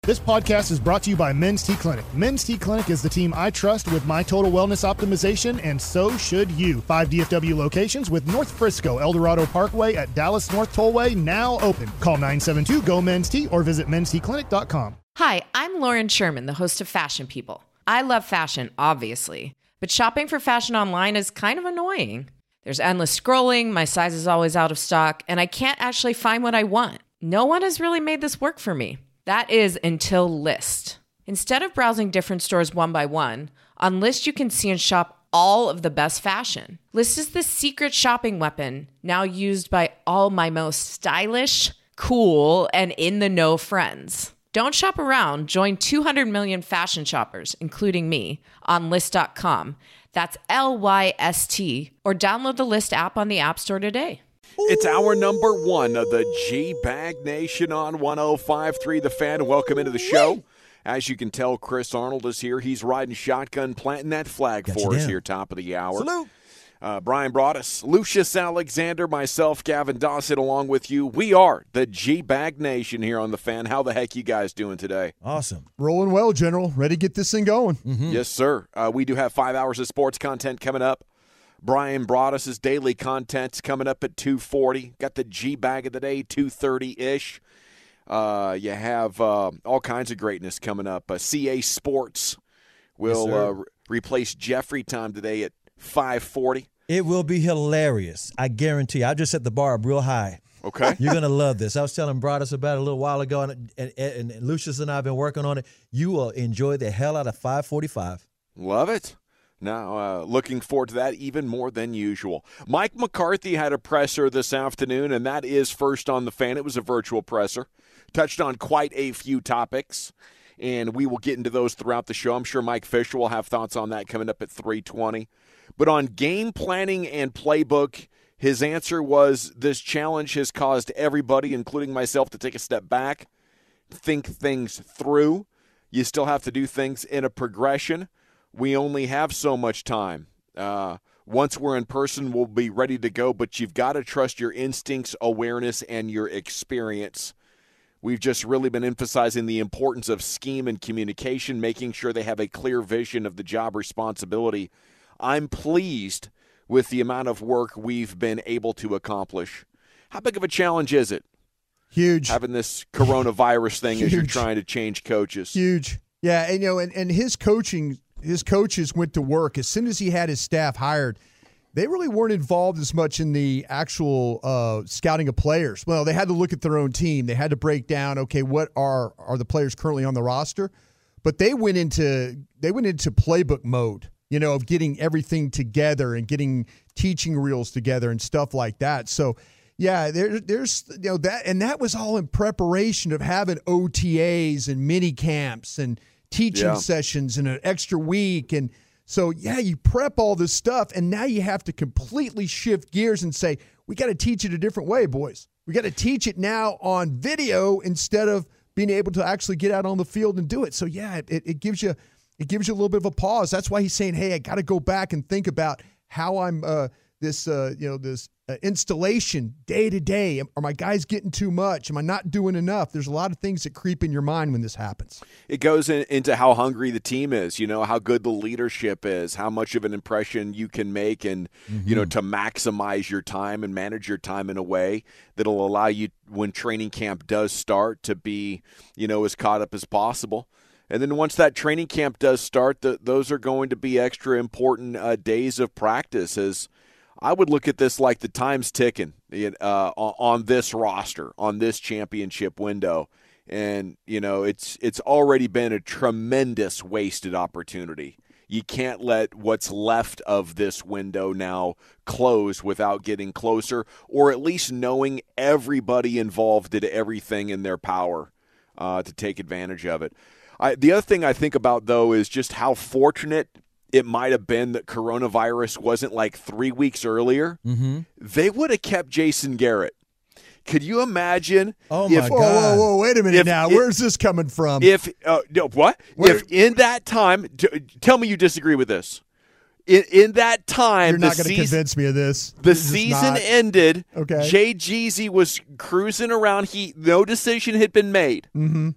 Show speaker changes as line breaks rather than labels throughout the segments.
This podcast is brought to you by Men's T Clinic. Men's T Clinic is the team I trust with my total wellness optimization, and so should you. 5 DFW locations with North Frisco, Eldorado Parkway at Dallas North Tollway now open. Call 972-GO-MEN'S-T or visit mensteclinic.com.
Hi, I'm Lauren Sherman, the host of Fashion People. I love fashion, obviously, but shopping for fashion online is kind of annoying. There's endless scrolling, my size is always out of stock, and I can't actually find what I want. No one has really made this work for me. That is until Lyst. Instead of browsing different stores one by one, on Lyst you can see and shop all of the best fashion. Lyst is the secret shopping weapon now used by all my most stylish, cool, and in-the-know friends. Don't shop around. Join 200 million fashion shoppers, including me, on Lyst.com. That's Lyst, or download the Lyst app on the App Store today.
It's our number one of the G-Bag Nation on 105.3 The Fan. Welcome into the show. As you can tell, Chris Arnold is here. He's riding shotgun, planting that flag for us here, top of the hour.
Salute.
Brian Broaddus, Lucius Alexander, myself, Gavin Dossett, along with you. We are the G-Bag Nation here on The Fan. How the heck you guys doing today?
Awesome.
Rolling well, General. Ready to get this thing going.
Mm-hmm.
Yes, sir. We do have 5 hours of sports content coming up. Brian Broaddus' daily content's coming up at 2:40. Got the G-Bag of the day, 2:30-ish. You have all kinds of greatness coming up. CA Sports will replace Jeffrey time today at 5:40.
It will be hilarious. I guarantee. I just set the bar up real high.
Okay.
You're going to love this. I was telling Broaddus about it a little while ago, and Lucius and I have been working on it. You will enjoy the hell out of 5:45.
Love it. Now, looking forward to that even more than usual. Mike McCarthy had a presser this afternoon, and that is First on the Fan. It was a virtual presser. Touched on quite a few topics, and we will get into those throughout the show. I'm sure Mike Fisher will have thoughts on that coming up at 3:20. But on game planning and playbook, his answer was this challenge has caused everybody, including myself, to take a step back, think things through. You still have to do things in a progression. We only have so much time. Once we're in person, we'll be ready to go, but you've got to trust your instincts, awareness, and your experience. We've just really been emphasizing the importance of scheme and communication, making sure they have a clear vision of the job responsibility. I'm pleased with the amount of work we've been able to accomplish. How big of a challenge is it?
Huge.
Having this coronavirus thing as you're
Huge.
trying to change coaches.
Huge. Yeah, and his coaches went to work. As soon as he had his staff hired, they really weren't involved as much in the actual scouting of players. Well, they had to look at their own team. They had to break down, okay, what are the players currently on the roster? But they went into playbook mode, of getting everything together and getting teaching reels together and stuff like that. So, yeah, there's that, and that was all in preparation of having OTAs and mini camps and teaching sessions in an extra week. And so, you prep all this stuff, and now you have to completely shift gears and say, we got to teach it a different way, boys. We got to teach it now on video instead of being able to actually get out on the field and do it. So, it gives you a little bit of a pause. That's why he's saying, hey, I got to go back and think about how I'm this installation day to day. Are my guys getting too much? Am I not doing enough? There's a lot of things that creep in your mind when this happens.
It goes into how hungry the team is, how good the leadership is, how much of an impression you can make, and, to maximize your time and manage your time in a way that'll allow you, when training camp does start, to be, as caught up as possible. And then once that training camp does start, those are going to be extra important days of practice. As I would look at this like the time's ticking on this roster, on this championship window. And, it's already been a tremendous wasted opportunity. You can't let what's left of this window now close without getting closer, or at least knowing everybody involved did everything in their power to take advantage of it. The other thing I think about, though, is just how fortunate it might have been that coronavirus wasn't like 3 weeks earlier.
Mm-hmm.
They would have kept Jason Garrett. Could you imagine?
Oh, my God.
Whoa, wait a minute now. Where's this coming from?
What? If in that time, tell me you disagree with this. In that time,
you're not going to convince me of this.
The season ended.
Okay.
Jay Jeezy was cruising around. No decision had been made.
Mm-hmm.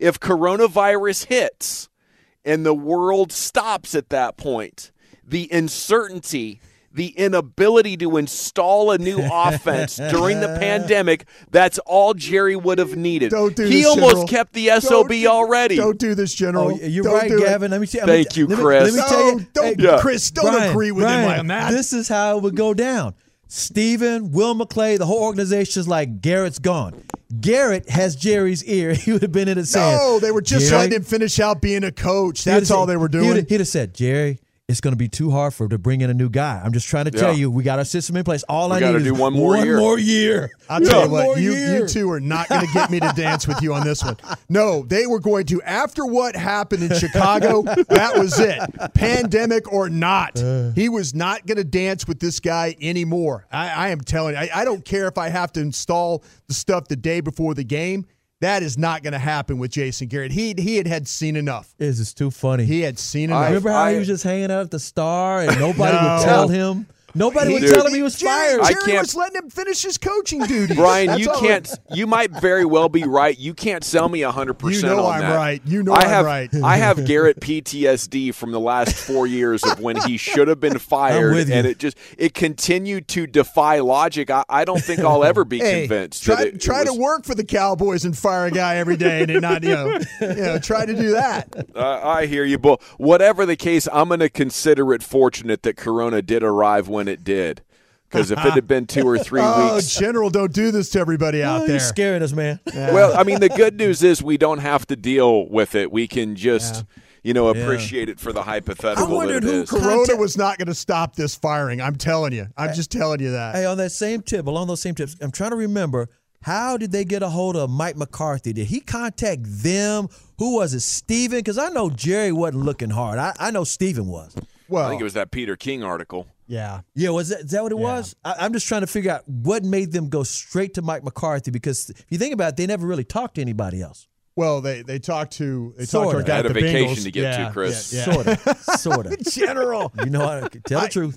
if coronavirus hits and the world stops at that point, the uncertainty, the inability to install a new offense during the pandemic, that's all Jerry would have needed. He almost kept the SOB already.
Don't do this, General.
You're right, Gavin. Let me tell you.
Thank you, Chris.
Let me tell you.
Chris, don't agree with him on that.
This is how it would go down. Stephen, Will McClay, the whole organization's like, Garrett's gone. Garrett has Jerry's ear. He would have been in it saying,
no, they were just letting him finish out being a coach. That's all they were doing.
He'd have said, Jerry, it's going to be too hard to bring in a new guy. I'm just trying to tell you, we got our system in place. All I need is
one more year.
I'll tell you what, you two are not going to get me to dance with you on this one. No, they were going to, after what happened in Chicago, that was it. Pandemic or not. He was not going to dance with this guy anymore. I am telling you, I don't care if I have to install the stuff the day before the game. That is not going to happen with Jason Garrett. He had seen enough.
This is too funny.
He had seen enough.
Remember how he was just hanging out at the Star and nobody would tell him? Nobody would tell him he was fired.
Jerry was letting him finish his coaching duties.
Brian, you might very well be right. You can't sell me 100% on that.
You know I'm right. You know I'm right.
I have Garrett PTSD from the last 4 years of when he should have been fired, and it continued to defy logic. I don't think I'll ever be convinced.
Try to work for the Cowboys and fire a guy every day and not try to do that.
I hear you, but whatever the case, I'm going to consider it fortunate that Corona did arrive when it did, because if it had been 2 or 3 weeks.
General, don't do this to everybody out there.
You're scaring us, man.
Yeah.
Well, I mean, the good news is we don't have to deal with it. We can just, appreciate it for the hypothetical that it is.
Corona was not going to stop this firing. I'm telling you. I'm just telling you that.
Hey, on that same tip, along those same tips, I'm trying to remember, how did they get a hold of Mike McCarthy? Did he contact them? Who was it, Stephen? Because I know Jerry wasn't looking hard. I know Stephen was.
Well,
I think it was that Peter King article.
Yeah.
Yeah, is that what it was? I'm just trying to figure out what made them go straight to Mike McCarthy, because if you think about it, they never really talked to anybody else.
Well, they talked to our
Sorta.
guy
Had
at
a
the
vacation
Bengals.
to get to, Chris.
Yeah.
Sort of.
General.
You know, tell the truth.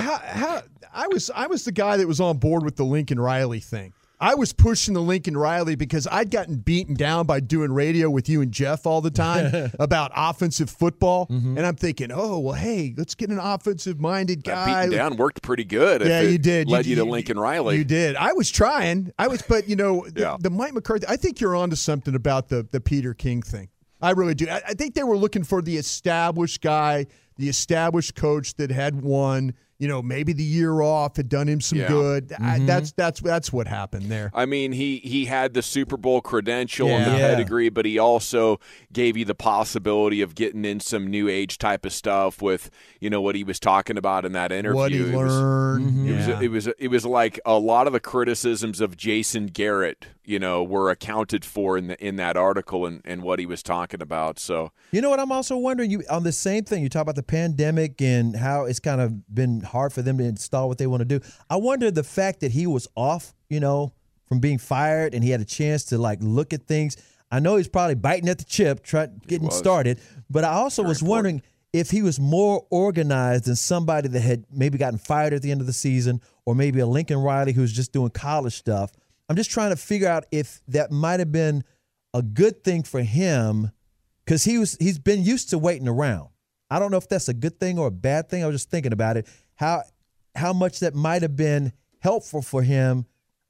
How I was the guy that was on board with the Lincoln Riley thing. I was pushing the Lincoln Riley because I'd gotten beaten down by doing radio with you and Jeff all the time about offensive football. Mm-hmm. And I'm thinking, hey, let's get an offensive-minded guy.
That beating down worked pretty good.
Yeah, you did.
Led you to Lincoln Riley.
You did. I was trying. But the Mike McCarthy, I think you're onto something about the Peter King thing. I really do. I think they were looking for the established guy, the established coach that had won. Maybe the year off had done him some good. Mm-hmm. That's what happened there.
I mean, he had the Super Bowl credential and the pedigree, but he also gave you the possibility of getting in some new age type of stuff with, what he was talking about in that interview.
What he learned.
It was like a lot of the criticisms of Jason Garrett, were accounted for in that article and what he was talking about. So
you know what I'm also wondering, on the same thing, you talk about the pandemic and how it's kind of been hard for them to install what they want to do. I wonder the fact that he was off, from being fired, and he had a chance to look at things. I know he's probably biting at the chip, getting started, but I also was wondering if he was more organized than somebody that had maybe gotten fired at the end of the season, or maybe a Lincoln Riley who's just doing college stuff. I'm just trying to figure out if that might have been a good thing for him, because he's been used to waiting around. I don't know if that's a good thing or a bad thing. I was just thinking about it, how much that might have been helpful for him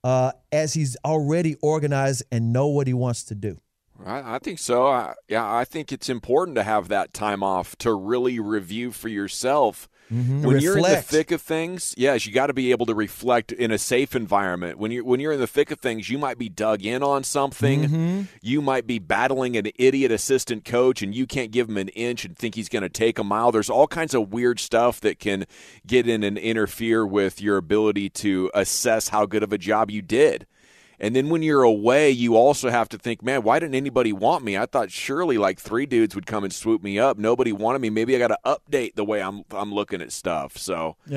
as he's already organized and know what he wants to do.
I think so. I think it's important to have that time off to really review for yourself. Mm-hmm. When you're in the thick of things, yes, you got to be able to reflect in a safe environment. When you're in the thick of things, you might be dug in on something. Mm-hmm. You might be battling an idiot assistant coach, and you can't give him an inch and think he's going to take a mile. There's all kinds of weird stuff that can get in and interfere with your ability to assess how good of a job you did. And then when you're away, you also have to think, man, why didn't anybody want me? I thought surely 3 dudes would come and swoop me up. Nobody wanted me. Maybe I got to update the way I'm looking at stuff. So
yeah,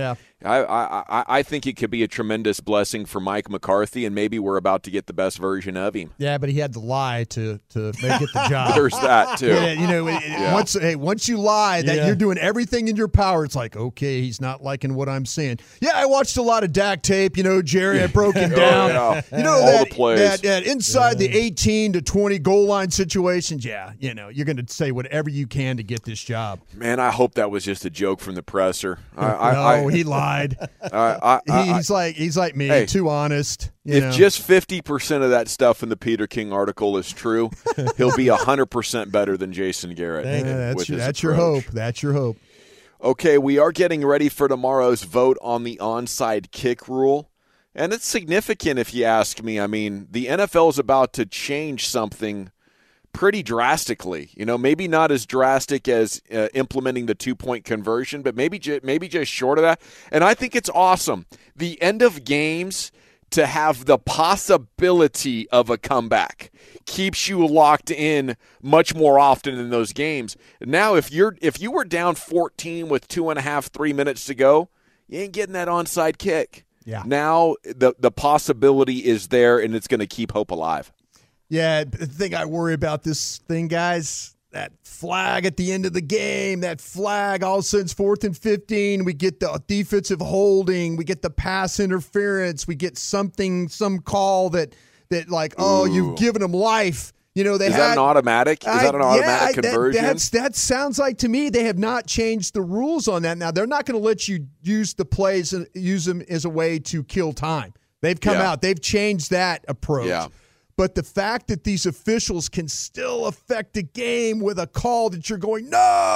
I think it could be a tremendous blessing for Mike McCarthy, and maybe we're about to get the best version of him.
Yeah, but he had to lie to make it the job.
There's that too.
Yeah, once you lie that you're doing everything in your power, it's like, okay, he's not liking what I'm saying. Yeah, I watched a lot of Dak tape. Jerry, I broke him down.
All
that,
the plays.
that inside the 18 to 20 goal line situations. Yeah, you're going to say whatever you can to get this job.
Man, I hope that was just a joke from the presser.
He lied. He's like me,
hey,
too honest.
If just 50% of that stuff in the Peter King article is true, he'll be 100% better than Jason Garrett.
That's your hope. That's your hope.
Okay, we are getting ready for tomorrow's vote on the onside kick rule. And it's significant if you ask me. I mean, the NFL is about to change something pretty drastically. Maybe not as drastic as implementing the 2-point conversion, but maybe just short of that. And I think it's awesome. The end of games to have the possibility of a comeback keeps you locked in much more often in those games. Now, if you were down 14 with 3 minutes to go, you ain't getting that onside kick.
Yeah.
Now the possibility is there, and it's going to keep hope alive.
Yeah, the thing I worry about this thing, guys, that flag at the end of the game, that flag, all of a sudden it's 4th and 15. We get the defensive holding. We get the pass interference. We get some call that like, oh, you've given them life. Is
that an automatic? Is that an automatic conversion?
That sounds like to me they have not changed the rules on that. Now, they're not going to let you use the plays and use them as a way to kill time. They've come out. They've changed that approach.
Yeah.
But the fact that these officials can still affect a game with a call that you're going,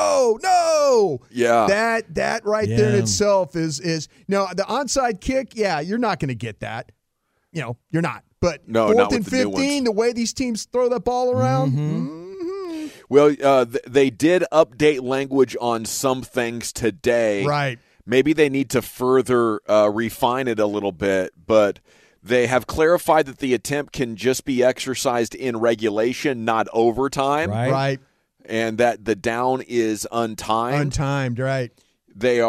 no, that right there in itself is the onside kick. Yeah, you're not going to get that. You're not. But
no,
4th and 15, the way these teams throw that ball around.
Mm-hmm. Well, they did update language on some things today.
Right.
Maybe they need to further refine it a little bit, but they have clarified that the attempt can just be exercised in regulation, not overtime.
Right.
And that the down is untimed.
Untimed, right.
They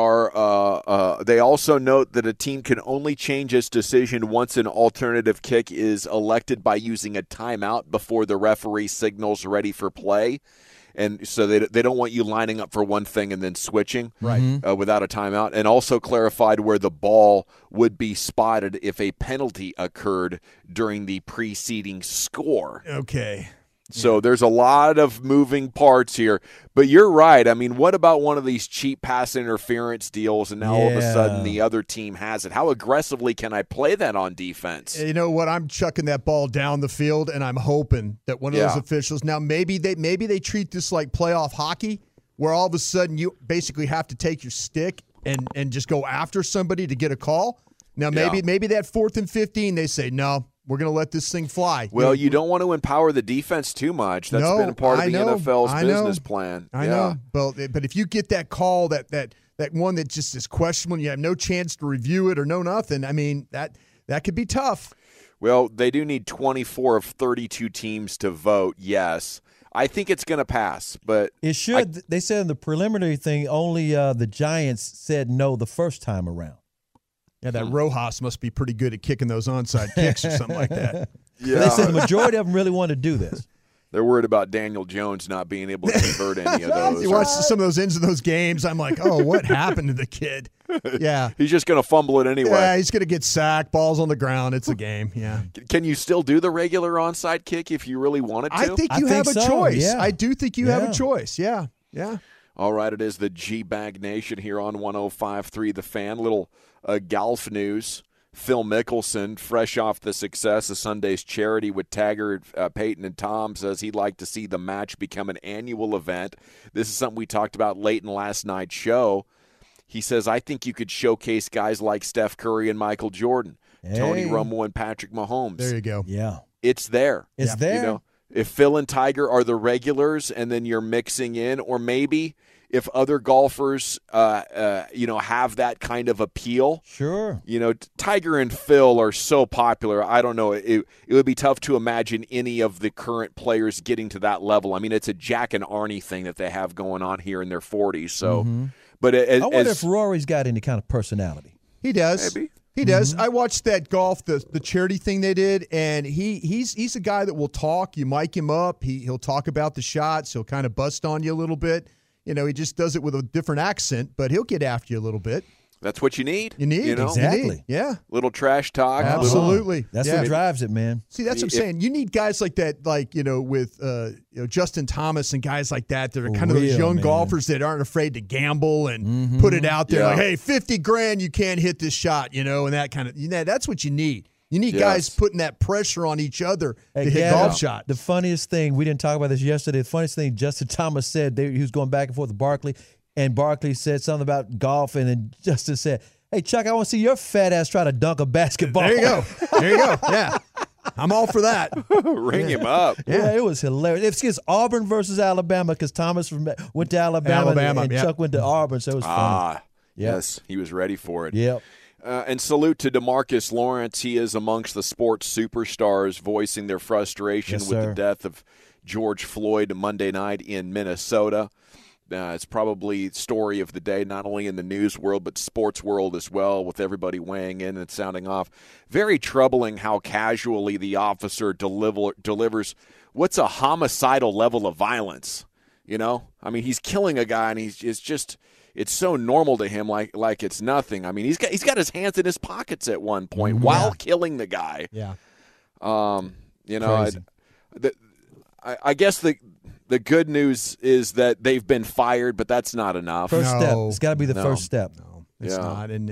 are. They also note that a team can only change its decision once an alternative kick is elected by using a timeout before the referee signals ready for play. And so they don't want you lining up for one thing and then switching without a timeout. And also clarified where the ball would be spotted if a penalty occurred during the preceding score.
Okay.
So there's a lot of moving parts here. But you're right. I mean, what about one of these cheap pass interference deals and now all of a sudden the other team has it? How aggressively can I play that on defense?
You know what? I'm chucking that ball down the field, and I'm hoping that one of those officials – now maybe they treat this like playoff hockey where all of a sudden you basically have to take your stick and just go after somebody to get a call. Now maybe that 4th and 15 they say, no, we're going to let this thing fly.
Well, you don't want to empower the defense too much. That's been part of the NFL's business plan.
I know. But if you get that call, that one that just is questionable, and you have no chance to review it or know nothing, I mean, that could be tough.
Well, they do need 24 of 32 teams to vote, yes. I think it's going to pass, but
it should. They said in the preliminary thing, only the Giants said no the first time around.
Yeah, that Rojas must be pretty good at kicking those onside kicks or something like that.
Yeah. They said the majority of them really want to do this.
They're worried about Daniel Jones not being able to convert any of those.
You watch some of those ends of those games, I'm like, oh, what happened to the kid? Yeah.
He's just going to fumble it anyway.
Yeah, he's going to get sacked, balls on the ground. It's a game, yeah.
Can you still do the regular onside kick if you really wanted to?
I think you have a choice.
Yeah.
I do think you have a choice, yeah.
All right, it is the G-Bag Nation here on 105.3 The Fan. Little golf news. Phil Mickelson, fresh off the success of Sunday's charity with Taggart, Peyton, and Tom, says he'd like to see the match become an annual event. This is something we talked about late in last night's show. He says, I think you could showcase guys like Steph Curry and Michael Jordan, Tony Romo and Patrick Mahomes.
There you go.
Yeah.
It's there.
It's there.
You know, if Phil and Tiger are the regulars and then you're mixing in, or maybe if other golfers, have that kind of appeal.
Sure.
You know, Tiger and Phil are so popular. I don't know. It would be tough to imagine any of the current players getting to that level. I mean, it's a Jack and Arnie thing that they have going on here in their 40s. So, but
I wonder if Rory's got any kind of personality.
He does.
Maybe.
He does. I watched that golf, the charity thing they did, and he's a guy that will talk. You mic him up. He'll talk about the shots. He'll kind of bust on you a little bit. You know, he just does it with a different accent, but he'll get after you a little bit.
That's what you need.
You need,
Exactly.
You need. Yeah.
Little trash talk.
Absolutely.
That's
Yeah.
what drives it, man.
See, that's what I'm saying. You need guys like that, like, with Justin Thomas and guys like that are kind of those
real,
young
man.
golfers that aren't afraid to gamble and put it out there.
Yeah.
Like, hey, $50,000, you can't hit this shot, and that kind of, that's what you need. You need
Yes.
guys putting that pressure on each other
Hey,
to hit
Gavin,
golf shots.
The funniest thing, we didn't talk about this yesterday, the funniest thing Justin Thomas said, he was going back and forth with Barkley, and Barkley said something about golf, and then Justin said, hey, Chuck, I want to see your fat ass try to dunk a basketball.
There you go. There you go. Yeah. I'm all for that.
Ring him up.
Yeah, it was hilarious. It's Auburn versus Alabama because Thomas went to Alabama, and
yeah.
Chuck went to Auburn, so it was funny.
Yes, he was ready for it.
Yep.
And salute to DeMarcus Lawrence. He is amongst the sports superstars voicing their frustration
Yes,
with
sir.
the death of George Floyd Monday night in Minnesota. It's probably story of the day, not only in the news world, but sports world as well, with everybody weighing in and sounding off. Very troubling how casually the officer delivers what's a homicidal level of violence. I mean, he's killing a guy, and it's so normal to him, like it's nothing. I mean, he's got his hands in his pockets at one point while killing the guy.
Yeah.
Crazy.
I guess the good news is that they've been fired, but that's not enough.
First step.
No.
It's got to be the
No.
first step.
No, it's
Yeah.
not. And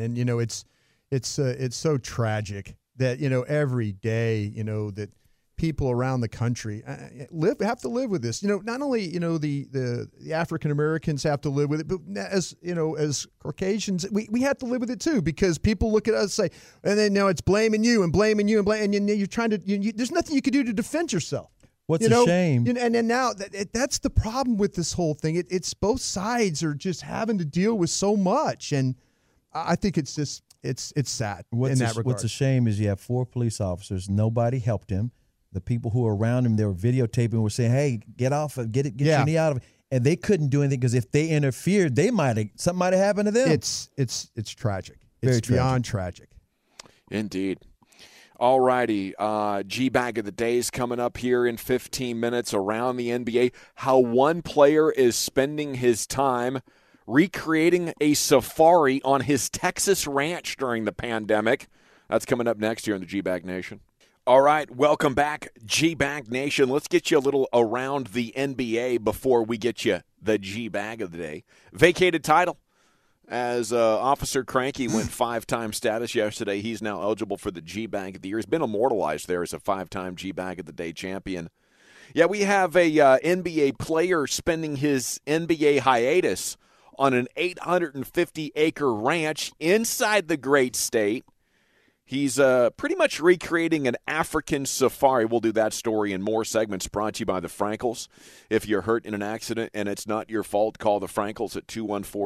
it's so tragic that, every day, that people around the country have to live with this. Not only, the African Americans have to live with it, but as Caucasians, we have to live with it too, because people look at us and say, and then it's blaming you and blaming you and you're trying to, there's nothing you can do to defend yourself.
What's a shame?
And then now that's the problem with this whole thing. It's both sides are just having to deal with so much, and I think it's just it's sad in that regard.
What's a shame is you have 4 police officers. Nobody helped him. The people who were around him, they were videotaping, were saying, "Hey, get off of, get your knee out of it," and they couldn't do anything because if they interfered, something might have happened to them.
It's tragic.
Very
It's beyond tragic.
Indeed. All righty. G-Bag of the Day is coming up here in 15 minutes around the NBA. How one player is spending his time recreating a safari on his Texas ranch during the pandemic. That's coming up next here in the G-Bag Nation. All right, welcome back, G-Bag Nation. Let's get you a little around the NBA before we get you the G-Bag of the Day. Vacated title. As Officer Cranky went 5-time status yesterday, he's now eligible for the G-Bag of the Year. He's been immortalized there as a 5-time G-Bag of the Day champion. Yeah, we have a NBA player spending his NBA hiatus on an 850-acre ranch inside the great state. He's pretty much recreating an African safari. We'll do that story and more segments brought to you by the Frankels. If you're hurt in an accident and it's not your fault, call the Frankels at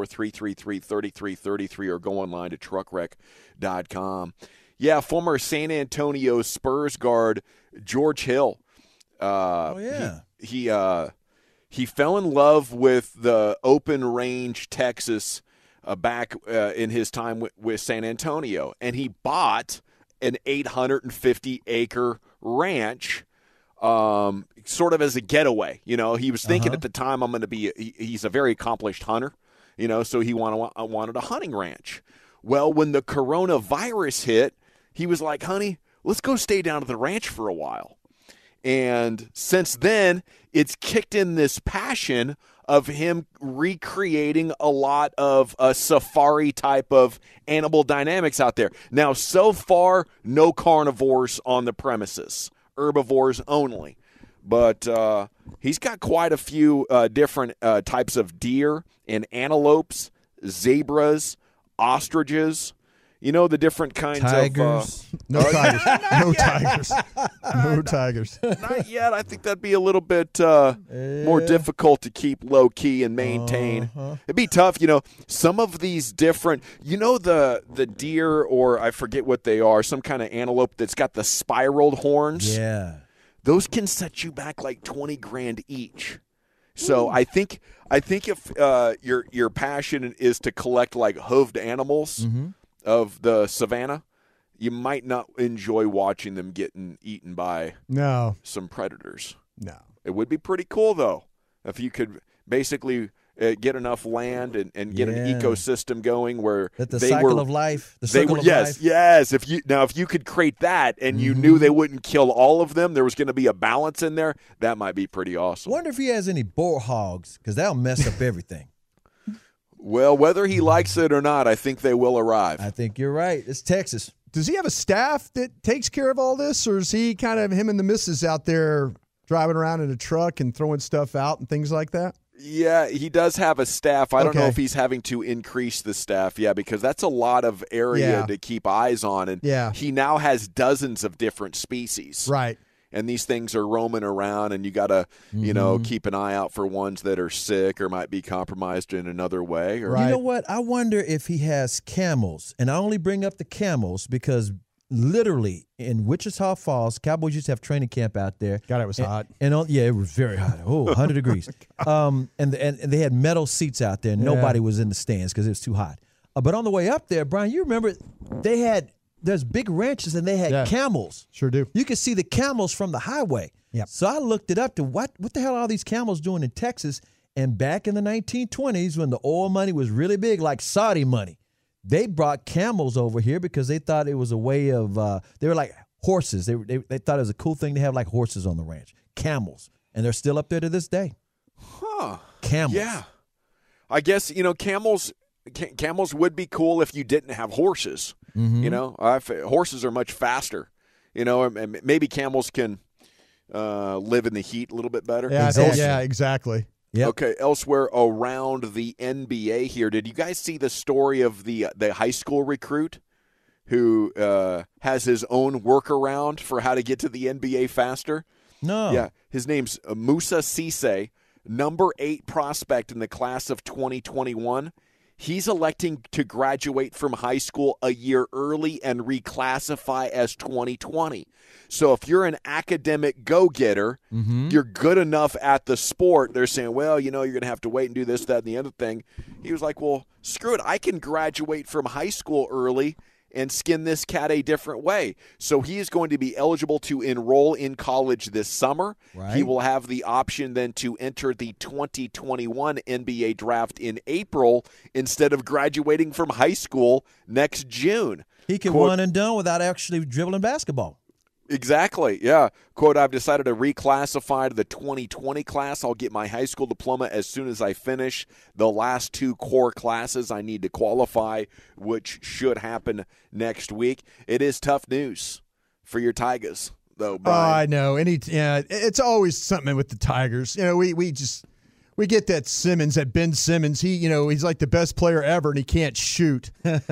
214-333-3333 or go online to truckwreck.com. Yeah, former San Antonio Spurs guard George Hill. He fell in love with the open range Texas back in his time with San Antonio, and he bought an 850-acre ranch sort of as a getaway. He was thinking at the time, I'm going to be he's a very accomplished hunter, so he wanted a hunting ranch. Well, when the coronavirus hit, he was like, honey, let's go stay down at the ranch for a while. And since then, it's kicked in this passion of him recreating a lot of a safari type of animal dynamics out there. Now, so far, no carnivores on the premises, herbivores only. But he's got quite a few different types of deer and antelopes, zebras, ostriches. The different kinds
Tigers.
of...
No tigers. No tigers. No tigers.
Not yet. I think that'd be a little bit more difficult to keep low-key and maintain. It'd be tough, some of these different... the deer, or I forget what they are, some kind of antelope that's got the spiraled horns?
Yeah.
Those can set you back like $20,000 each. So I think if your passion is to collect like hooved animals... of the savannah, you might not enjoy watching them getting eaten by some predators.
No.
It would be pretty cool, though, if you could basically get enough land and get an ecosystem going where
the circle of life.
Yes. If you could create that and you knew they wouldn't kill all of them, there was going to be a balance in there. That might be pretty awesome.
Wonder if he has any boar hogs, because that'll mess up everything.
Well, whether he likes it or not, I think they will arrive.
I think you're right. It's Texas.
Does he have a staff that takes care of all this, or is he kind of him and the missus out there driving around in a truck and throwing stuff out and things like that?
Yeah, he does have a staff. I don't know if he's having to increase the staff, because that's a lot of area to keep eyes on. And he now has dozens of different species.
Right.
And these things are roaming around, and you got to, keep an eye out for ones that are sick or might be compromised in another way. Or,
You know what? I wonder if he has camels. And I only bring up the camels because literally in Wichita Falls, Cowboys used to have training camp out there.
God, it was hot.
And it was very hot. 100 degrees. And they had metal seats out there. Nobody was in the stands because it was too hot. But on the way up there, Brian, you remember there's big ranches and they had camels.
Sure do.
You could see the camels from the highway.
Yep.
So I looked it up to what the hell are all these camels doing in Texas? And back in the 1920s, when the oil money was really big, like Saudi money, they brought camels over here because they thought it was a way of they were like horses. They thought it was a cool thing to have like horses on the ranch. Camels. And they're still up there to this day.
Huh.
Camels.
Yeah. I guess, camels would be cool if you didn't have horses. Horses are much faster. And maybe camels can live in the heat a little bit better.
Yeah, exactly.
Yep.
Okay, elsewhere around the NBA here, did you guys see the story of the high school recruit who has his own workaround for how to get to the NBA faster?
No.
Yeah, his name's Musa Cisse, number 8 prospect in the class of 2021. He's electing to graduate from high school a year early and reclassify as 2020. So if you're an academic go-getter, you're good enough at the sport, they're saying, well, you're going to have to wait and do this, that, and the other thing. He was like, well, screw it. I can graduate from high school early and skin this cat a different way. So he is going to be eligible to enroll in college this summer.
Right.
He will have the option then to enter the 2021 NBA draft in April instead of graduating from high school next June.
He can one and done without actually dribbling basketball.
Exactly, yeah. Quote, I've decided to reclassify to the 2020 class. I'll get my high school diploma as soon as I finish the last 2 core classes I need to qualify, which should happen next week. It is tough news for your Tigers, though, Brian.
I know. It's always something with the Tigers. We get that Simmons, that Ben Simmons. He's like the best player ever, and he can't shoot. I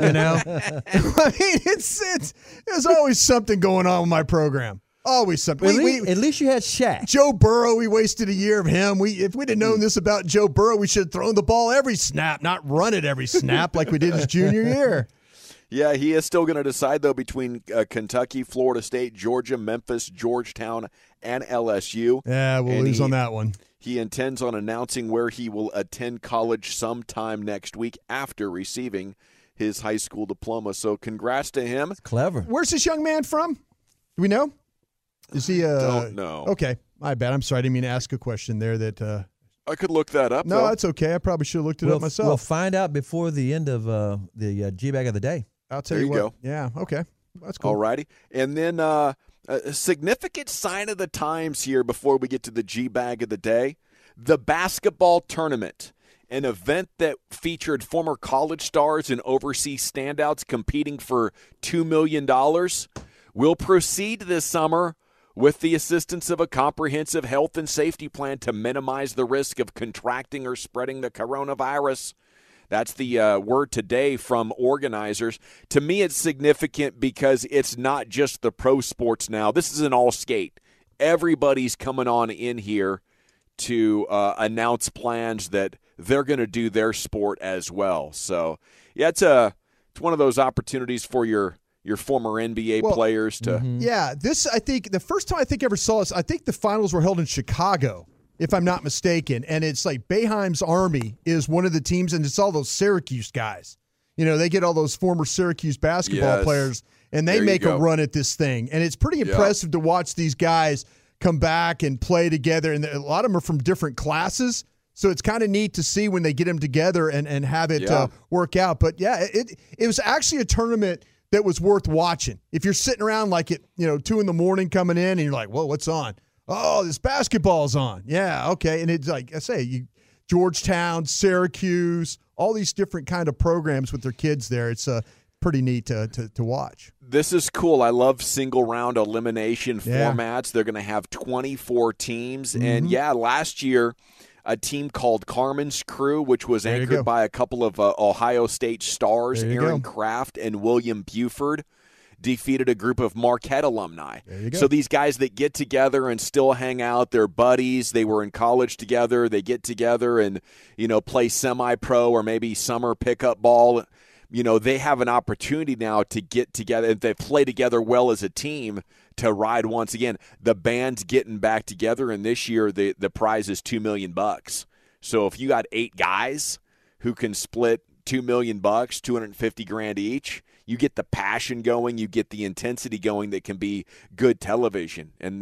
mean, there's always something going on with my program. Always something.
At least you had Shaq.
Joe Burrow, we wasted a year of him. If we'd have known this about Joe Burrow, we should have thrown the ball every snap, not run it every snap like we did his junior year.
Yeah, he is still going to decide, though, between Kentucky, Florida State, Georgia, Memphis, Georgetown, and LSU.
Yeah, we'll lose on that one.
He intends on announcing where he will attend college sometime next week after receiving his high school diploma. So congrats to him.
That's clever.
Where's this young man from? Do we know? Is he
don't know.
Okay, my bad. I'm sorry. I didn't mean to ask a question there that
I could look that up,
No,
though.
it's okay. I probably should have looked it up myself.
We'll find out before the end of the G-Bag of the day.
I'll tell
There
you
you
what.
go.
Yeah, okay. That's cool.
All righty. And then a significant sign of the times here before we get to the G-Bag of the day, the basketball tournament, an event that featured former college stars and overseas standouts competing for $2 million, will proceed this summer with the assistance of a comprehensive health and safety plan to minimize the risk of contracting or spreading the coronavirus. That's the word today from organizers. To me, it's significant because it's not just the pro sports now. This is an all-skate. Everybody's coming on in here to announce plans that they're going to do their sport as well. So, yeah, it's one of those opportunities for your former NBA players to.
Yeah, this, I think, the first time I think I ever saw this, I think the finals were held in Chicago, if I'm not mistaken. And it's like Boeheim's Army is one of the teams, and it's all those Syracuse guys. They get all those former Syracuse basketball players, and they
There you
make a
go.
run at this thing. And it's pretty impressive to watch these guys come back and play together. And a lot of them are from different classes. So it's kind of neat to see when they get them together and have it work out. But, it was actually a tournament that was worth watching. If you're sitting around like at 2 a.m. coming in and you're like, whoa, what's on? Oh, this basketball's on. Yeah, okay. And it's like I say, Georgetown, Syracuse, all these different kind of programs with their kids there. It's pretty neat to watch.
This is cool. I love single-round elimination formats. They're going to have 24 teams. And, last year – a team called Carmen's Crew, which was anchored by a couple of Ohio State stars, Aaron Kraft and William Buford, defeated a group of Marquette alumni. So these guys that get together and still hang out, they're buddies. They were in college together. They get together and, play semi-pro or maybe summer pickup ball. They have an opportunity now to get together. If they play together well as a team, to ride once again. The band's getting back together, and this year the prize is $2 million. So if you got 8 guys who can split $2 million, $250,000 each, you get the passion going, you get the intensity going that can be good television. And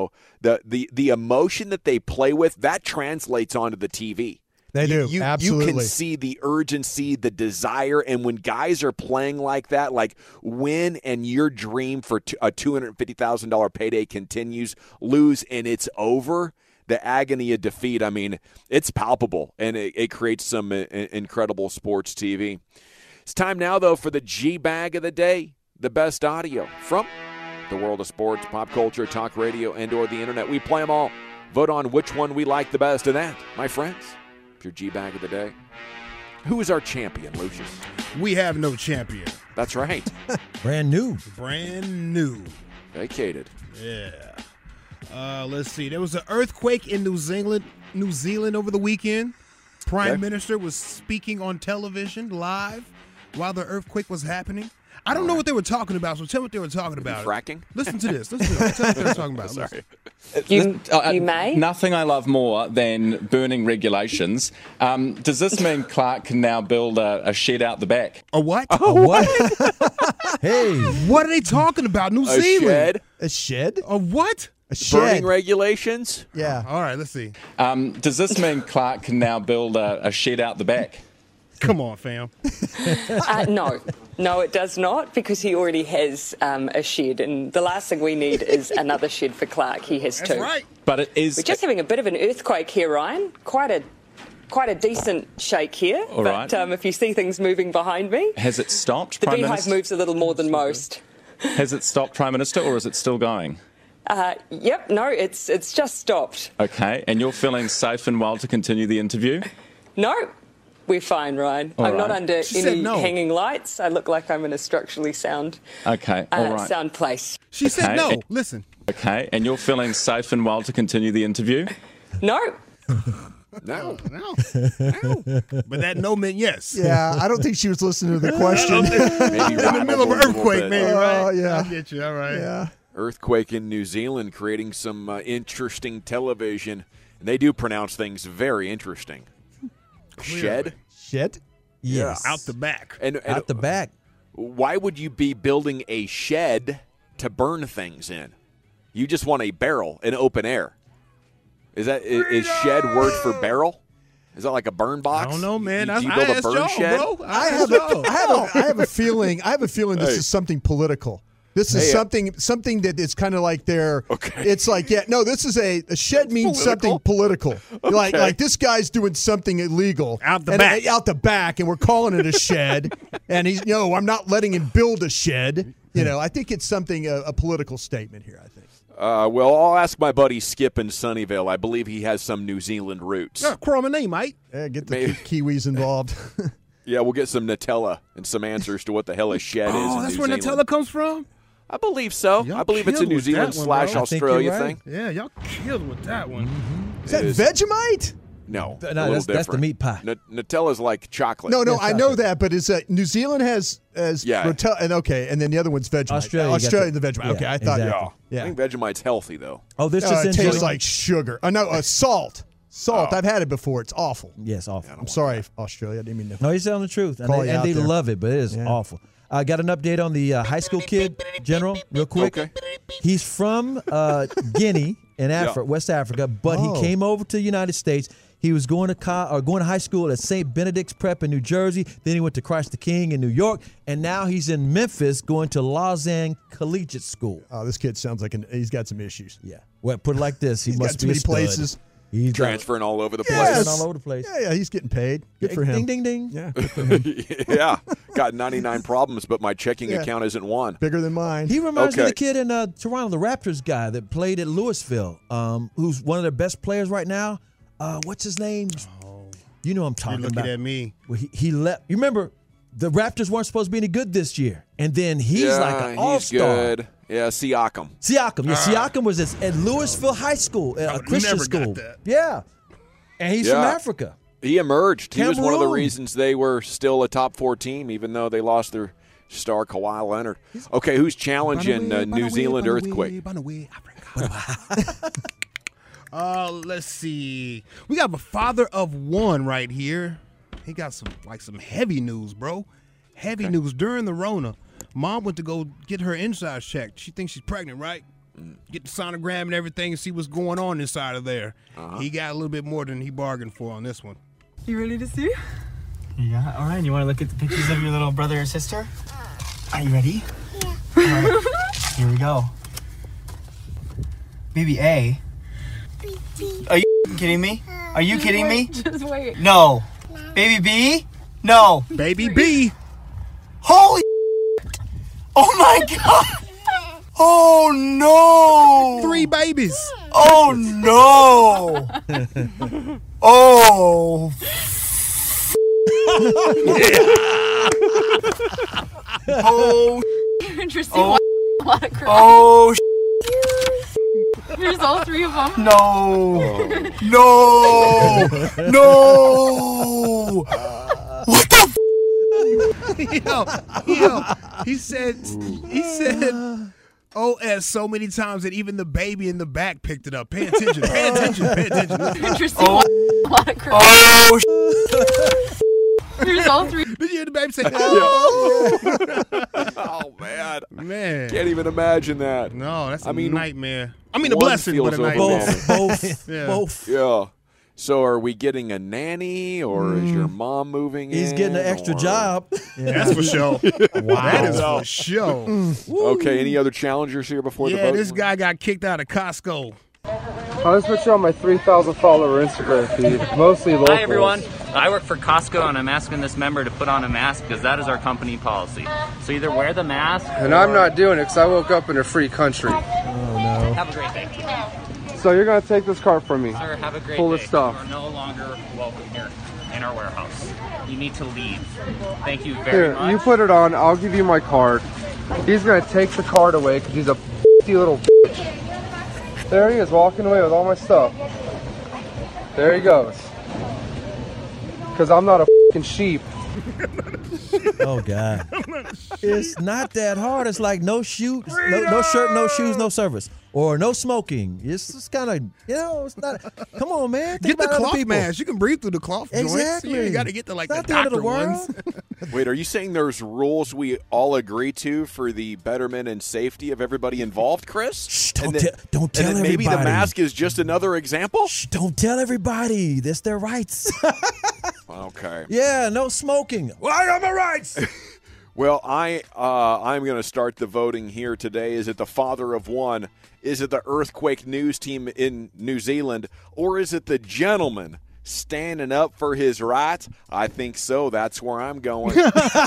the emotion that they play with, that translates onto the TV.
They do. Absolutely.
You can see the urgency, the desire, and when guys are playing like that, like win and your dream for a $250,000 payday continues, lose and it's over, the agony of defeat, I mean, it's palpable, and it creates some incredible sports TV. It's time now, though, for the G-Bag of the day, the best audio from the world of sports, pop culture, talk radio, and or the internet. We play them all. Vote on which one we like the best, and that, my friends, your G-Bag of the day. Who is our champion, Lucius?
We have no champion.
That's right.
Brand new.
Brand new.
Vacated.
Yeah. Let's see. There was an earthquake in New Zealand over the weekend. Prime Minister was speaking on television live while the earthquake was happening. I don't know what they were talking about, so tell me what they were talking about.
Fracking?
Listen to this. Tell me what they were talking about.
Sorry.
You may. Nothing I love more than burning regulations. Does this mean Clark can now build a shed out the back?
A what?
Oh, what? Hey.
What are they talking about? New Zealand?
Shed?
A shed?
A what?
A shed.
Burning regulations?
Yeah.
All right, let's see.
Does this mean Clark can now build a shed out the back?
Come on, fam.
No, it does not, because he already has a shed, and the last thing we need is another shed for Clark. He has two.
That's right.
But it is.
We're just having a bit of an earthquake here, Ryan. Quite a decent shake here.
All right.
But if you see things moving behind me,
Has it stopped,
the
Prime
beehive
Minister?
moves a little more than most.
Has it stopped, Prime Minister, or is it still going?
Yep, no, it's just stopped.
Okay, and you're feeling safe and well to continue the interview?
No, we're fine, Ryan.
All
I'm not
right.
under
She said
any
no.
hanging lights. I look like I'm in a structurally sound,
Okay, all right.
sound place.
She said
Okay.
no. Listen.
Okay, and you're feeling safe and well to continue the interview?
No.
No.
No. But that no meant yes.
Yeah, I don't think she was listening to the question.
Maybe
In the middle of an earthquake, maybe, right?
yeah.
I get you. All right.
Yeah.
Earthquake in New Zealand creating some interesting television. And they do pronounce things very interesting. Shed?
Shed?
Yes.
Out the back.
And
Out the back.
why would you be building a shed to burn things in? You just want a barrel in open air. Is shed word for barrel? Is that like a burn box?
I don't know, man.
Do you
I
build a
asked
burn
y'all,
shed?
bro.
I have a feeling. I have a feeling this
Hey.
is something political. This is
Hey,
something that is kind of like their.
Okay.
It's like this is a shed means something political. Like this guy's doing something illegal
Out the back.
out the back, and we're calling it a shed. And he's I'm not letting him build a shed. I think it's something a political statement here. I think.
Well, I'll ask my buddy Skip in Sunnyvale. I believe he has some New Zealand roots.
Yeah, call him a name, mate.
Yeah, get the
Maybe.
Kiwis involved.
Yeah, we'll get some Nutella and some answers to what the hell a shed is
Oh,
in
that's
New
where
Zealand.
Nutella comes from?
I believe so.
Y'all
I believe it's a
killed
New
with that
Zealand
one,
slash
bro.
I think
Australia
you're
thing.
right.
Yeah, y'all killed with that one.
Is that
It is.
Vegemite?
No,
No,
a little
that's the
different.
meat pie.
Nutella's like chocolate.
No,
Yeah,
I know
chocolate.
that, but is New Zealand has
Yeah.
and then the other one's Vegemite.
Australia got
Australia
the-
the Vegemite.
yeah,
okay, I thought
exactly.
I think Vegemite's healthy though.
Oh, this
it
just
tastes like sugar. No, salt. Salt. I've had it before. It's awful.
Yes, awful.
I'm sorry, Australia. I didn't mean to.
No, you're telling the truth. And they love it, but it is awful. I got an update on the high school kid, General, real quick.
Okay.
He's from Guinea in Africa, West Africa, but he came over to the United States. He was going to high school at St. Benedict's Prep in New Jersey. Then he went to Christ the King in New York, and now he's in Memphis going to Lausanne Collegiate School.
Oh, this kid sounds like he's got some issues.
Yeah. Well, put it like this: he must
got too
be a
many
stud.
places.
He's
Transferring all over the place.
Yes.
all over the place.
Yeah, he's getting paid. Good for him.
Ding, ding, ding.
Yeah, good for him.
Yeah. Got 99 problems, but my checking account isn't one.
Bigger than mine.
He reminds me of the kid in Toronto, the Raptors guy that played at Louisville, who's one of their best players right now. What's his name? You know what I'm talking
You're
about.
looking at me.
Well, he left. You remember, the Raptors weren't supposed to be any good this year. And then he's like an all-star.
Good. Yeah, Siakam.
Siakam. Yeah, Siakam was at Louisville High School, a Christian
never
school.
got that.
Yeah. And he's from Africa.
He emerged. He was one of the
Cameroon.
reasons they were still a top 4 team, even though they lost their star Kawhi Leonard. Okay, who's challenging New Zealand Earthquake?
Let's see. We got a father of one right here. He got some heavy news, bro. Heavy news. During the Rona, mom went to go get her insides checked. She thinks she's pregnant, right? Get the sonogram and everything and see what's going on inside of there. He got a little bit more than he bargained for on this one.
You ready to see? Yeah, all right. You want to look at the pictures of your little brother or sister? Are you ready? Yeah. All right. Here we go. Baby A. Are you kidding me? Are you kidding me?
Just wait.
No. Baby B? No.
Baby B.
Holy oh my God. Oh no.
3 babies.
Oh no. Oh. Oh.
You're interesting. A lot of crap.
Oh.
Here's all 3 of them.
No. No. No. What the
He said OS so many times that even the baby in the back picked it up. Pay attention. Pay attention. Pay attention.
You're interesting. A lot of crap.
Oh.
Here's all 3.
Did you hear the baby say,
Oh, man.
Man.
Can't even imagine that.
No, that's a nightmare. I mean, a
one
blessing, but a
feels
nightmare.
Both.
Yeah.
Both.
Yeah. So are we getting a nanny, or is your mom moving in?
He's getting an extra job.
That's for sure. Wow. That is for sure.
Okay, any other challengers here before the vote?
Yeah, this guy got kicked out of Costco.
I'll just put you on my 3,000 follower Instagram feed, mostly locals.
Hi everyone, I work for Costco and I'm asking this member to put on a mask because that is our company policy. So either wear the mask
And I'm not doing it because I woke up in a free country.
Oh, no.
Have a great day.
So you're going to take this cart from me.
Sir, have a great
Full
day.
of stuff.
You are no longer welcome here in our warehouse. You need to leave. Thank you very
Here,
much.
you put it on. I'll give you my card. He's going to take the card away because he's a little bitch. There he is, walking away with all my stuff. There he goes. Because I'm not a fucking sheep.
Oh, God. It's not that hard. It's like no shoes, no shirt, no shoes, no service. Or no smoking. It's just kind of, it's not. Come on, man. Think
Get the
about other
cloth
people.
mask. You can breathe through the cloth joints.
Exactly.
You got to get the
It's
the
not the end of the
doctor ones.
Wait, are you saying there's rules we all agree to for the betterment and safety of everybody involved, Chris?
Shh,
And
don't tell
and then maybe the
everybody.
mask is just another example?
Shh, don't tell everybody. That's their rights.
Okay.
Yeah, no smoking. Well, I got my rights.
Well, I'm going to start the voting here today. Is it the father of one? Is it the earthquake news team in New Zealand? Or is it the gentleman standing up for his rights? I think so. That's where I'm going.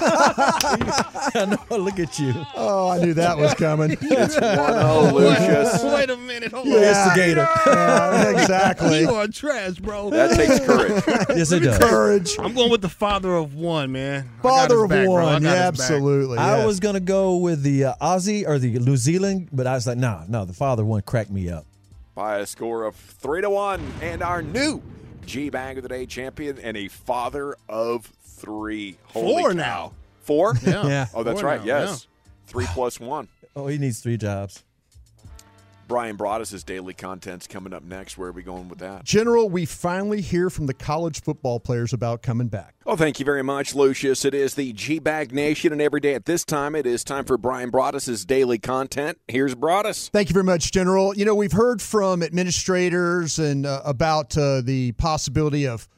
I know, look at you.
Oh, I knew that was coming.
It's 1-0, Lucius.
Wait a minute. Hold on.
Instigator.
Yeah, exactly.
You are trash, bro.
That takes courage.
Yes, it does.
Courage.
I'm going with the father of one, man.
Father of
I got his back, bro. I
one.
got
Yeah,
his back.
absolutely.
I
yes.
was going to go with the Aussie or the New Zealand, but I was like, no, the father one cracked me up.
By a score of 3-1, and our new G-Bag of the Day champion and a father of 3. Holy
4
cow.
now.
4?
Yeah.
Yeah.
Oh, that's
4
right.
now,
Yes. 3 plus 1.
Oh, he needs 3 jobs.
Brian Broaddus' daily content's coming up next. Where are we going with that?
General, we finally hear from the college football players about coming back.
Oh, thank you very much, Lucius. It is the G-Bag Nation, and every day at this time, it is time for Brian Broaddus' daily content. Here's Broaddus.
Thank you very much, General. You know, we've heard from administrators and about the possibility of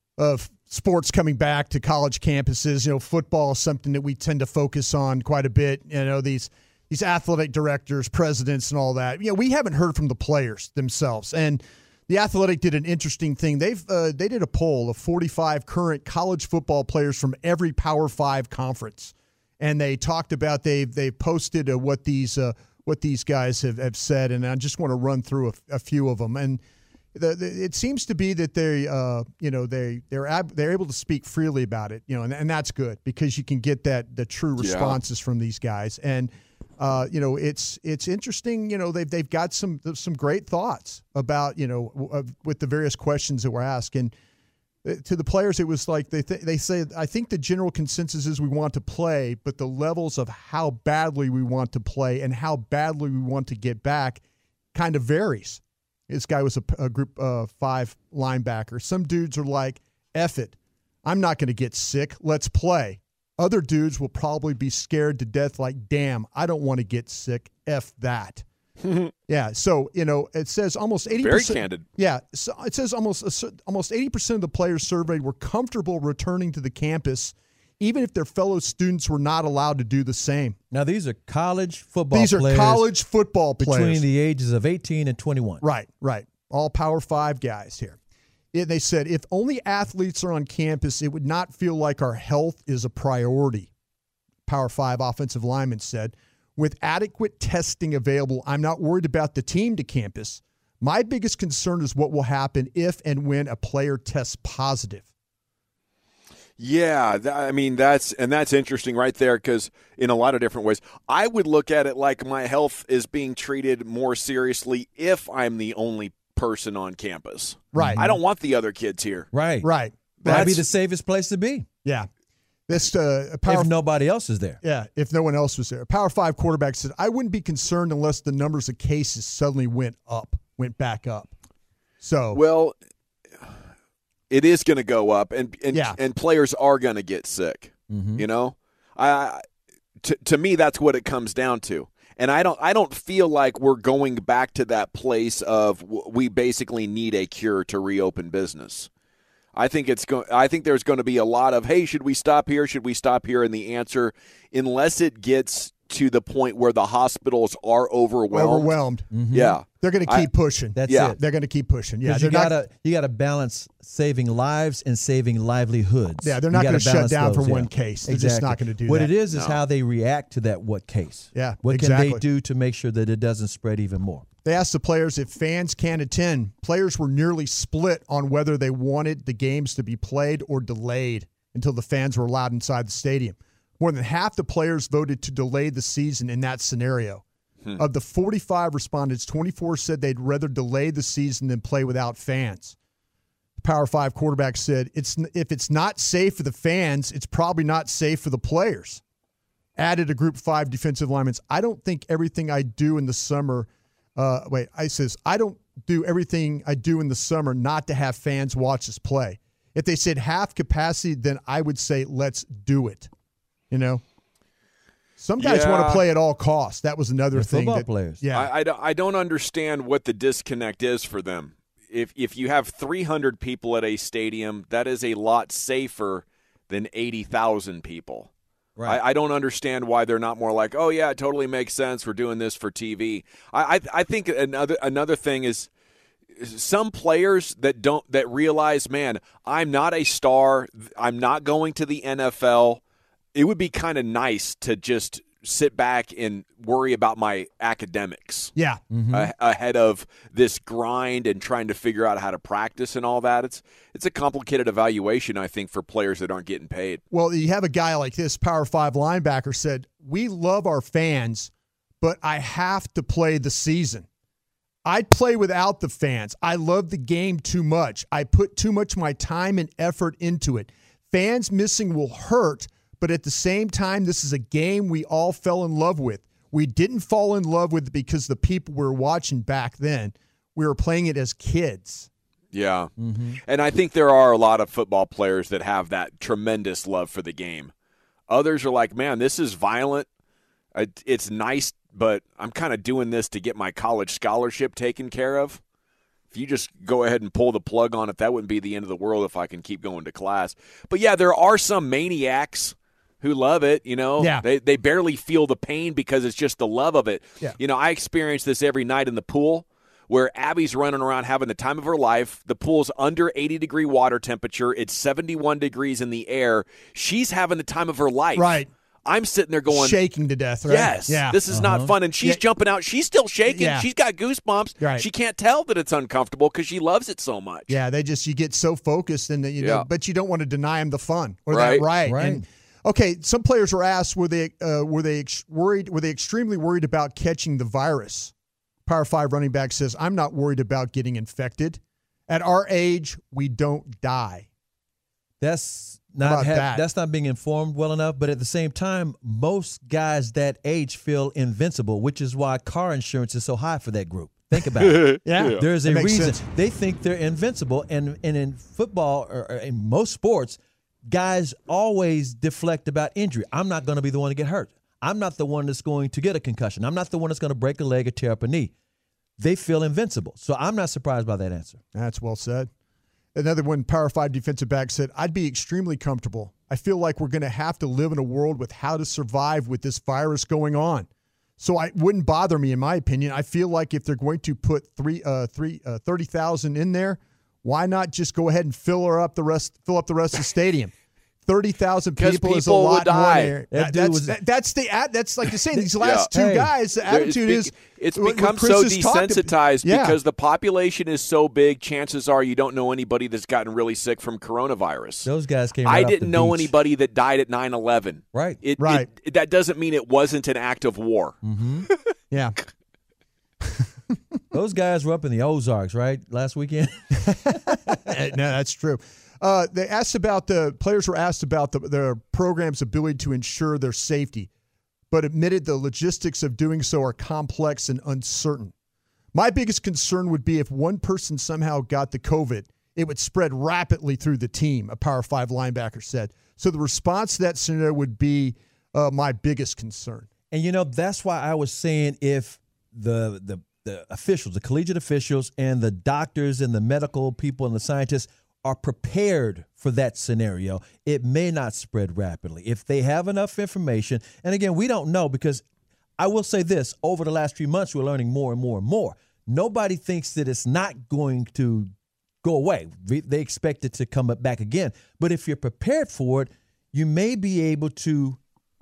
sports coming back to college campuses. You know, football is something that we tend to focus on quite a bit. You know, these athletic directors, presidents, and all that. You know, we haven't heard from the players themselves. And the Athletic did an interesting thing. They did a poll of 45 current college football players from every Power 5 conference, and they talked about they posted what these guys have said, and I just want to run through a few of them. And it seems to be that they're able to speak freely about it, you know, and that's good because you can get the true responses from these guys. And you know, it's interesting. You know, they've got some great thoughts about, you know, with the various questions that were asked. And to the players, it was like they said, I think the general consensus is we want to play, but the levels of how badly we want to play and how badly we want to get back kind of varies. This guy was a group 5 linebacker. Some dudes are like, F it, I'm not going to get sick. Let's play. Other dudes will probably be scared to death like, damn, I don't want to get sick. F that. Yeah, so, you know, it says almost 80%.
Very candid.
Yeah, so it says almost 80% of the players surveyed were comfortable returning to the campus, even if their fellow students were not allowed to do the same.
Now, these are college football players.
These are college football players.
Between the ages of 18 and 21.
Right. All Power 5 guys here. They said, if only athletes are on campus, it would not feel like our health is a priority. Power 5 offensive lineman said, with adequate testing available, I'm not worried about the team to campus. My biggest concern is what will happen if and when a player tests positive.
Yeah, I mean, that's interesting right there because in a lot of different ways. I would look at it like my health is being treated more seriously if I'm the only person on campus.
Right.
I don't want the other kids here.
Right. That'd be the safest place to be.
Yeah. This
if nobody else is there.
Yeah, if no one else was there. Power 5 quarterback said, I wouldn't be concerned unless the numbers of cases suddenly went back up. So,
well, it is going to go up, and players are going to get sick.
Mm-hmm.
You know, to me, that's what it comes down to. And I don't feel like we're going back to that place of we basically need a cure to reopen business. I think there's going to be a lot of, hey, should we stop here? Should we stop here? And the answer, unless it gets to the point where the hospitals are overwhelmed.
Mm-hmm.
Yeah.
They're going to keep pushing.
That's it.
They're going to keep pushing. Yeah.
You got to balance saving lives and saving livelihoods.
Yeah, they're not going to shut down for one case. They're just not going to do that.
What it is how they react to that case.
Yeah,
what can they do to make sure that it doesn't spread even more?
They asked the players if fans can attend. Players were nearly split on whether they wanted the games to be played or delayed until the fans were allowed inside the stadium. More than half the players voted to delay the season in that scenario. Of the 45 respondents, 24 said they'd rather delay the season than play without fans. The Power 5 quarterback said, if it's not safe for the fans, it's probably not safe for the players. Added a Group 5 defensive lineman, I don't think everything I do in the summer I don't do everything I do in the summer not to have fans watch us play. If they said half capacity, then I would say let's do it. You know? Some guys want to play at all costs. That was another thing.
Football players.
Yeah.
I don't understand what the disconnect is for them. If you have 300 people at a stadium, that is a lot safer than 80,000 people. Right. I don't understand why they're not more like, oh, yeah, it totally makes sense. We're doing this for TV. I think another thing is some players that realize, man, I'm not a star. I'm not going to the NFL. It would be kind of nice to just sit back and worry about my academics.
Yeah.
Ahead of this grind and trying to figure out how to practice and all that. It's a complicated evaluation, I think, for players that aren't getting paid.
Well, you have a guy like this, Power 5 linebacker said, we love our fans, but I have to play the season. I'd play without the fans. I love the game too much. I put too much of my time and effort into it. Fans missing will hurt, but at the same time, this is a game we all fell in love with. We didn't fall in love with it because the people we were watching back then, we were playing it as kids.
Yeah. And I think there are a lot of football players that have that tremendous love for the game. Others are like, man, this is violent. It's nice, but I'm kind of doing this to get my college scholarship taken care of. If you just go ahead and pull the plug on it, that wouldn't be the end of the world if I can keep going to class. But, yeah, there are some maniacs who love it, you know.
Yeah.
They barely feel the pain because it's just the love of it.
Yeah.
You know, I experience this every night in the pool where Abby's running around having the time of her life. The pool's under 80-degree water temperature. It's 71 degrees in the air. She's having the time of her life.
Right.
I'm sitting there going,
shaking to death, right?
Yes,
Yeah.
this is not fun. And she's jumping out. She's still shaking.
Yeah.
She's got goosebumps.
Right.
She can't tell that it's uncomfortable because she loves it so much.
Yeah, you get so focused, and know, but you don't want to deny them the fun or that right. And, okay, some players were asked were they extremely worried about catching the virus. Power 5 running back says, "I'm not worried about getting infected. At our age, we don't die."
That's not being informed well enough, but at the same time, most guys that age feel invincible, which is why car insurance is so high for that group. Think about it.
Yeah.
There's a reason.
Sense.
They think they're invincible, and in football or in most sports, guys always deflect about injury. I'm not going to be the one to get hurt. I'm not the one that's going to get a concussion. I'm not the one that's going to break a leg or tear up a knee. They feel invincible. So I'm not surprised by that answer.
That's well said. Another one, Power 5 defensive back said, "I'd be extremely comfortable. I feel like we're going to have to live in a world with how to survive with this virus going on. So it wouldn't bother me, in my opinion. I feel like if they're going to put 30,000 in there, why not just go ahead and fill up the rest of the stadium? 30,000 people is a lot more. That's like you're saying. These last two guys, the attitude is
it's become so desensitized because the population is so big. Chances are you don't know anybody that's gotten really sick from coronavirus.
Those guys came.
I didn't know anybody that died at 9/11.
Right.
That doesn't mean it wasn't an act of war.
Mm-hmm.
Yeah.
Those guys were up in the Ozarks, right, last weekend?
No, that's true. They asked about the players were asked about their program's ability to ensure their safety, but admitted the logistics of doing so are complex and uncertain. My biggest concern would be if one person somehow got the COVID, it would spread rapidly through the team, a Power 5 linebacker said. So the response to that scenario would be my biggest concern.
And, that's why I was saying if the officials, the collegiate officials and the doctors and the medical people and the scientists are prepared for that scenario, it may not spread rapidly. If they have enough information, and again, we don't know, because I will say this, over the last few months, we're learning more and more and more. Nobody thinks that it's not going to go away. They expect it to come back again. But if you're prepared for it, you may be able to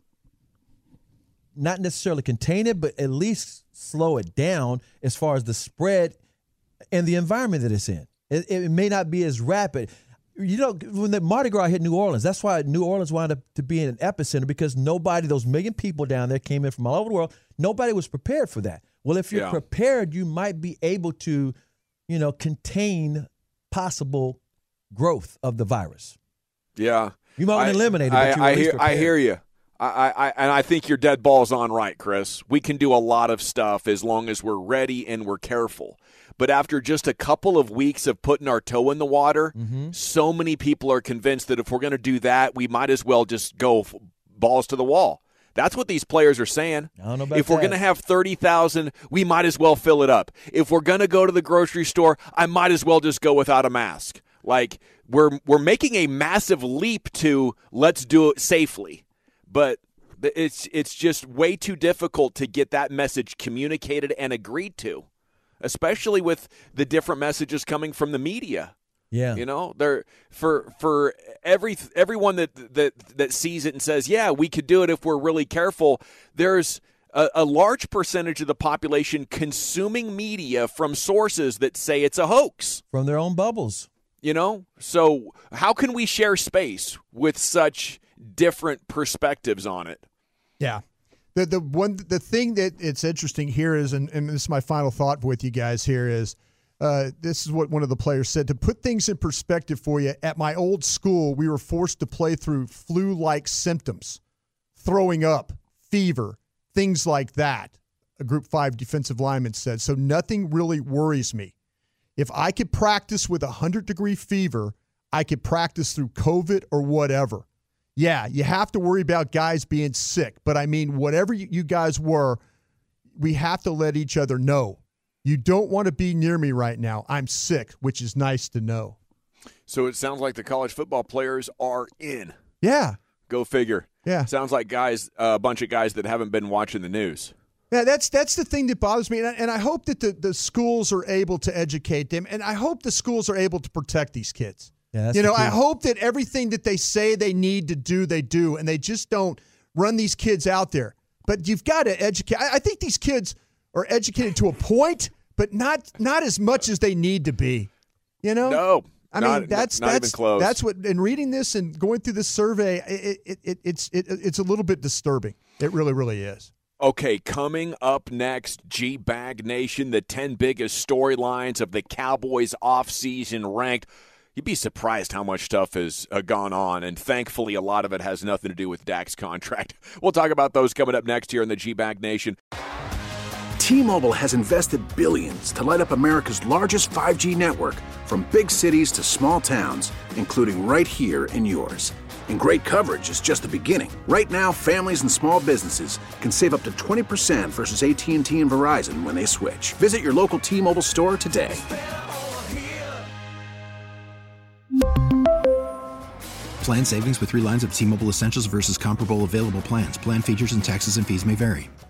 not necessarily contain it, but at least slow it down as far as the spread and the environment that it's in. It may not be as rapid. When the Mardi Gras hit New Orleans, that's why New Orleans wound up to be an epicenter, because those million people down there came in from all over the world. Nobody was prepared for that. Well, if you're prepared, you might be able to, contain possible growth of the virus.
Yeah.
You might eliminate it, but
I hear you. And I think you're dead balls on right, Chris. We can do a lot of stuff as long as we're ready and we're careful. But after just a couple of weeks of putting our toe in the water, so many people are convinced that if we're going to do that, we might as well just go balls to the wall. That's what these players are saying.
I don't know about
if we're going to have 30,000, we might as well fill it up. If we're going to go to the grocery store, I might as well just go without a mask. Like, we're making a massive leap to let's do it safely. But it's just way too difficult to get that message communicated and agreed to, especially with the different messages coming from the media.
Yeah.
They're for everyone that sees it and says, yeah, we could do it if we're really careful. There's a large percentage of the population consuming media from sources that say it's a hoax.
From their own bubbles.
So how can we share space with such different perspectives on it?
Yeah. The thing that it's interesting here is, and this is my final thought with you guys here, is this is what one of the players said. To put things in perspective for you, at my old school, we were forced to play through flu-like symptoms, throwing up, fever, things like that, a Group 5 defensive lineman said. So nothing really worries me. If I could practice with 100-degree fever, I could practice through COVID or whatever. Yeah, you have to worry about guys being sick. But, I mean, whatever you guys were, we have to let each other know. You don't want to be near me right now. I'm sick, which is nice to know.
So it sounds like the college football players are in.
Yeah.
Go figure.
Yeah.
Sounds like a bunch of guys that haven't been watching the news.
Yeah, that's the thing that bothers me. And I hope that the schools are able to educate them. And I hope the schools are able to protect these kids.
Yeah,
I hope that everything that they say they need to do, they do. And they just don't run these kids out there. But you've got to educate. I think these kids are educated to a point, but not as much as they need to be.
No.
I mean, that's
even close.
That's what. And reading this and going through this survey, it's a little bit disturbing. It really, really is.
Okay, coming up next, G-Bag Nation, the 10 biggest storylines of the Cowboys offseason ranked. You'd be surprised how much stuff has gone on, and thankfully a lot of it has nothing to do with Dak's contract. We'll talk about those coming up next here in the G-Bag Nation.
T-Mobile has invested billions to light up America's largest 5G network, from big cities to small towns, including right here in yours. And great coverage is just the beginning. Right now, families and small businesses can save up to 20% versus AT&T and Verizon when they switch. Visit your local T-Mobile store today.
Plan savings with 3 lines of T-Mobile Essentials versus comparable available plans. Plan features and taxes and fees may vary.